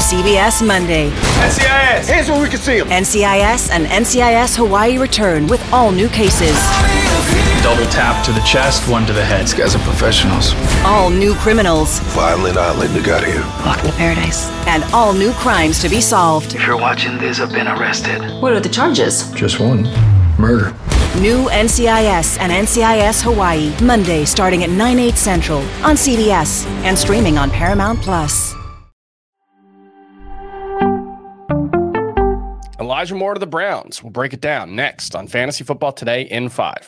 CBS Monday. NCIS! Hands where we can see them! NCIS and NCIS Hawaii return with all new cases. Double tap to the chest, one to the head. These guys are professionals. All new criminals. Violent Island, they got here. Welcome to paradise. And all new crimes to be solved. If you're watching this, I've been arrested. What are the charges? Just one. Murder. New NCIS and NCIS Hawaii, Monday starting at 9/8 Central on CBS and streaming on Paramount+. Elijah Moore to the Browns. We'll break it down next on Fantasy Football Today in 5.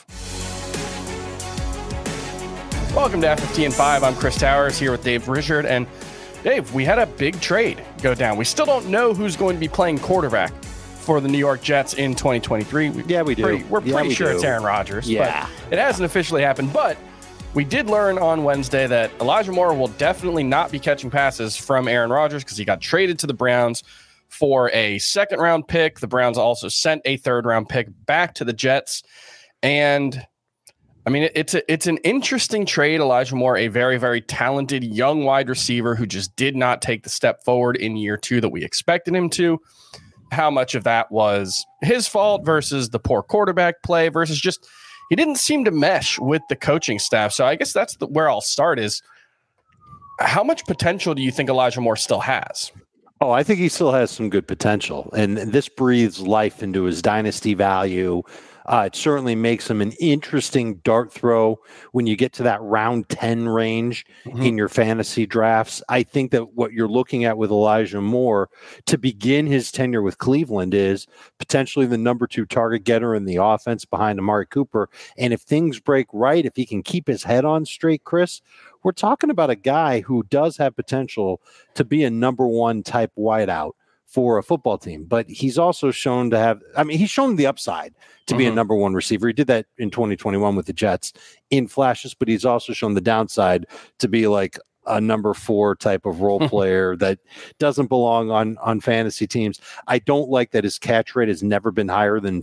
Welcome to F15 in 5. I'm Chris Towers here with Dave Richard. And Dave, we had a big trade go down. We still don't know who's going to be playing quarterback for the New York Jets in 2023. Yeah, we do. We're pretty sure it's Aaron Rodgers. Yeah. But it hasn't officially happened. But we did learn on Wednesday that Elijah Moore will definitely not be catching passes from Aaron Rodgers because he got traded to the Browns for a second-round pick. The Browns also sent a third-round pick back to the Jets. And I mean, it's an interesting trade. Elijah Moore, a very, very talented young wide receiver who just did not take the step forward in year 2 that we expected him to. How much of that was his fault versus the poor quarterback play versus just he didn't seem to mesh with the coaching staff. So I guess that's where I'll start is how much potential do you think Elijah Moore still has? Oh, I think he still has some good potential, and this breathes life into his dynasty value. It certainly makes him an interesting dart throw when you get to that round 10 range in your fantasy drafts. I think that what you're looking at with Elijah Moore to begin his tenure with Cleveland is potentially the number 2 target getter in the offense behind Amari Cooper. And if things break right, if he can keep his head on straight, Chris, we're talking about a guy who does have potential to be a number 1 type wideout for a football team, but he's also shown to have, he's shown the upside to be a number 1 receiver. He did that in 2021 with the Jets in flashes, but he's also shown the downside to be like a number 4 type of role player that doesn't belong on fantasy teams. I don't like that his catch rate has never been higher than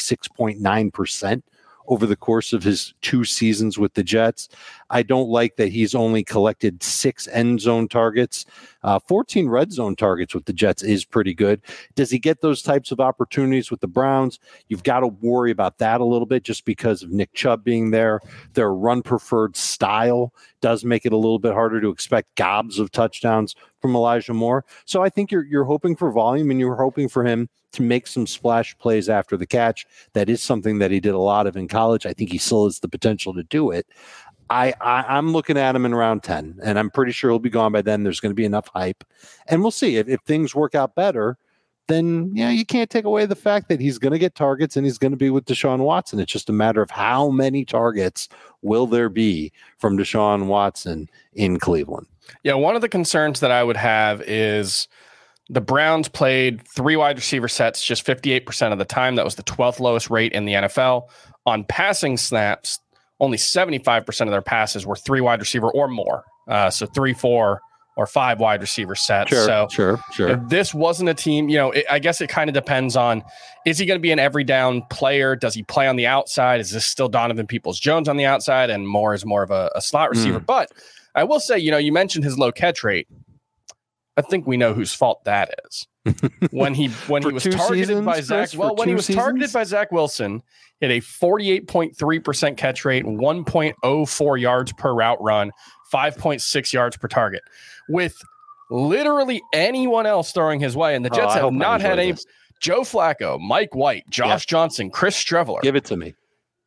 56.9% over the course of his 2 seasons with the Jets. I don't like that he's only collected 6 end zone targets. 14 red zone targets with the Jets is pretty good. Does he get those types of opportunities with the Browns? You've got to worry about that a little bit just because of Nick Chubb being there. Their run-preferred style does make it a little bit harder to expect gobs of touchdowns from Elijah Moore. So I think you're hoping for volume, and you're hoping for him to make some splash plays after the catch. That is something that he did a lot of in college. I think he still has the potential to do it. I'm looking at him in round 10, and I'm pretty sure he'll be gone by then. There's going to be enough hype, and we'll see if things work out better. Then you can't take away the fact that he's going to get targets and he's going to be with Deshaun Watson. It's just a matter of how many targets will there be from Deshaun Watson in Cleveland. Yeah, one of the concerns that I would have is the Browns played 3 wide receiver sets just 58% of the time. That was the 12th lowest rate in the NFL. On passing snaps, only 75% of their passes were 3 wide receiver or more. So 3, 4, or 5 wide receiver sets. Sure. If this wasn't a team, I guess it kind of depends on, is he going to be an every down player? Does he play on the outside? Is this still Donovan Peoples-Jones on the outside? And Moore is more of a slot receiver. But I will say, you mentioned his low catch rate. I think we know whose fault that is. When he was targeted by Zach Wilson, he had a 48.3% catch rate, 1.04 yards per route run, 5.6 yards per target. With literally anyone else throwing his way, and the Jets have not had any. Joe Flacco, Mike White, Josh Johnson, Chris Streveler. Give it to me.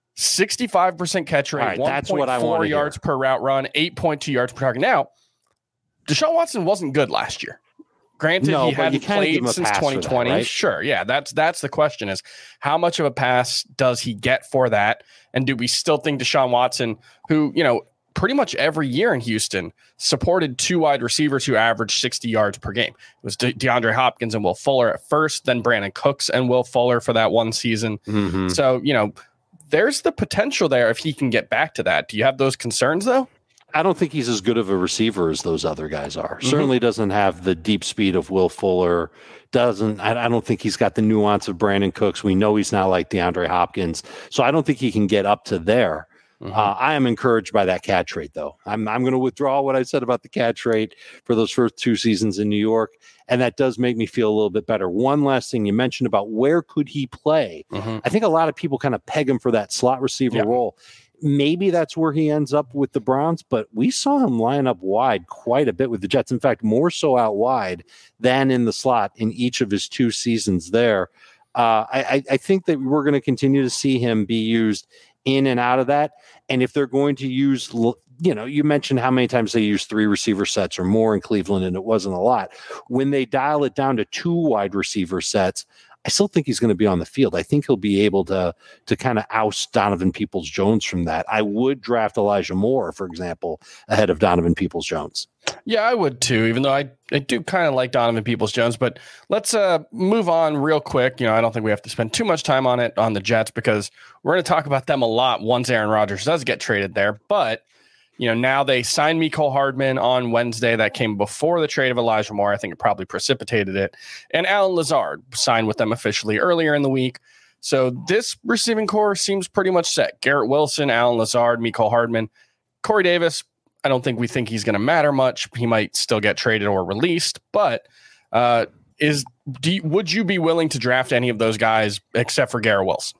65% catch rate, 1.4 yards per route run, 8.2 yards per target. Now, Deshaun Watson wasn't good last year. Granted, he hadn't played since 2020. Right? Sure, yeah, that's the question is how much of a pass does he get for that? And do we still think Deshaun Watson, who, pretty much every year in Houston supported 2 wide receivers who averaged 60 yards per game? It was DeAndre Hopkins and Will Fuller at first, then Brandon Cooks and Will Fuller for that one season. Mm-hmm. So, there's the potential there if he can get back to that. Do you have those concerns, though? I don't think he's as good of a receiver as those other guys are. Certainly doesn't have the deep speed of Will Fuller. I don't think he's got the nuance of Brandon Cooks. We know he's not like DeAndre Hopkins. So I don't think he can get up to there. I am encouraged by that catch rate, though. I'm going to withdraw what I said about the catch rate for those first 2 seasons in New York, and that does make me feel a little bit better. One last thing you mentioned about where could he play. I think a lot of people kind of peg him for that slot receiver role. Maybe that's where he ends up with the Browns, but we saw him line up wide quite a bit with the Jets. In fact, more so out wide than in the slot in each of his 2 seasons there. I think that we're going to continue to see him be used in and out of that. And if they're going to use, you mentioned how many times they use 3 receiver sets or more in Cleveland, and it wasn't a lot. When they dial it down to 2 wide receiver sets, I still think he's going to be on the field. I think he'll be able to kind of oust Donovan Peoples-Jones from that. I would draft Elijah Moore, for example, ahead of Donovan Peoples-Jones. Yeah, I would too, even though I do kind of like Donovan Peoples-Jones. But let's move on real quick. I don't think we have to spend too much time on the Jets, because we're going to talk about them a lot once Aaron Rodgers does get traded there. But now they signed Mecole Hardman on Wednesday. That came before the trade of Elijah Moore. I think it probably precipitated it. And Allen Lazard signed with them officially earlier in the week. So this receiving core seems pretty much set. Garrett Wilson, Allen Lazard, Mecole Hardman. Corey Davis, I don't think he's going to matter much. He might still get traded or released. But would you be willing to draft any of those guys except for Garrett Wilson?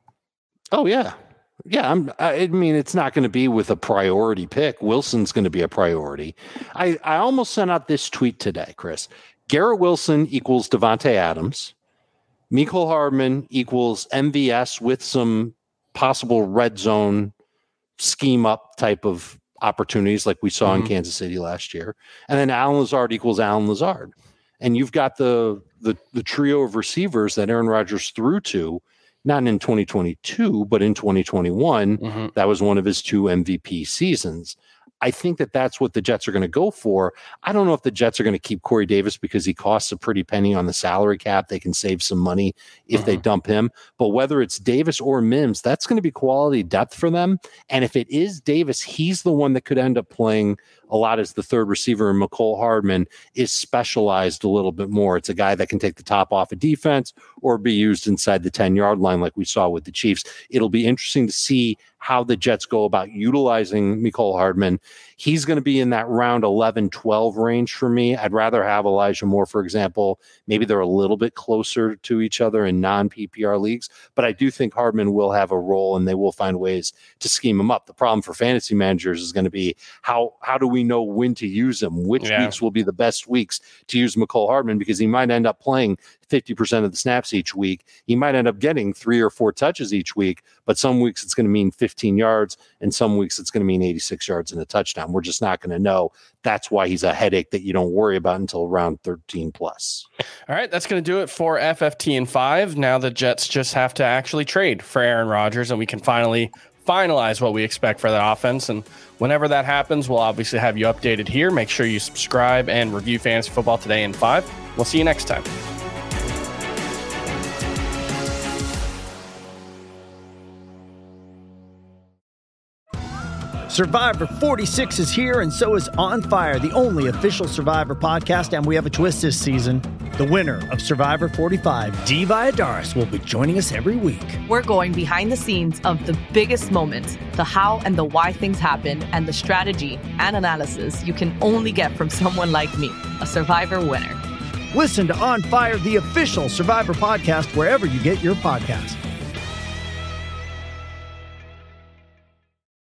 Oh, yeah. Yeah, I mean, it's not going to be with a priority pick. Wilson's going to be a priority. I almost sent out this tweet today, Chris. Garrett Wilson equals Devontae Adams. Mecole Hardman equals MVS with some possible red zone scheme up type of opportunities like we saw in Kansas City last year. And then Allen Lazard equals Allen Lazard. And you've got the trio of receivers that Aaron Rodgers threw to, not in 2022, but in 2021. That was one of his 2 MVP seasons. I think that's what the Jets are going to go for. I don't know if the Jets are going to keep Corey Davis because he costs a pretty penny on the salary cap. They can save some money if they dump him. But whether it's Davis or Mims, that's going to be quality depth for them. And if it is Davis, he's the one that could end up playing a lot as the third receiver, and Mecole Hardman is specialized a little bit more. It's a guy that can take the top off a defense or be used inside the 10-yard line like we saw with the Chiefs. It'll be interesting to see how the Jets go about utilizing Mecole Hardman. He's going to be in that round 11, 12 range for me. I'd rather have Elijah Moore, for example. Maybe they're a little bit closer to each other in non-PPR leagues, but I do think Hardman will have a role and they will find ways to scheme him up. The problem for fantasy managers is going to be how do we know when to use him? Which weeks will be the best weeks to use Mecole Hardman, because he might end up playing 50% of the snaps each week. He might end up getting 3 or 4 touches each week, but some weeks it's going to mean 15 yards and some weeks it's going to mean 86 yards and a touchdown. We're just not going to know. That's why he's a headache that you don't worry about until round 13 plus. All right, that's going to do it for FFT and 5. Now the Jets just have to actually trade for Aaron Rodgers, and we can finally finalize what we expect for that offense. And whenever that happens, we'll obviously have you updated here. Make sure you subscribe and review Fantasy Football Today in 5. We'll see you next time. Survivor 46 is here, and so is On Fire, the only official Survivor podcast, and we have a twist this season. The winner of Survivor 45, Dee Valladares, will be joining us every week. We're going behind the scenes of the biggest moments, the how and the why things happen, and the strategy and analysis you can only get from someone like me, a Survivor winner. Listen to On Fire, the official Survivor podcast, wherever you get your podcasts.